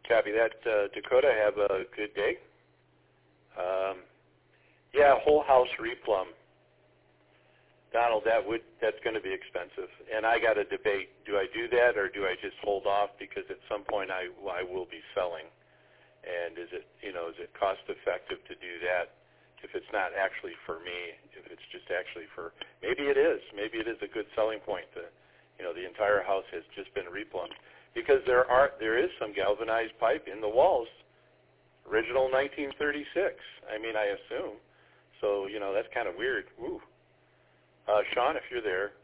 Copy that, Dakota. Have a good day. Yeah, whole house replumb. Donald, that's going to be expensive, and I got to debate. Do I do that, or do I just hold off because at some point I will be selling? And is it cost effective to do that if it's not actually for me? If it's just actually for, maybe it is a good selling point. The entire house has just been replumbed because there is some galvanized pipe in the walls, original 1936. I mean, I assume. So that's kind of weird. Ooh. Sean, if you're there,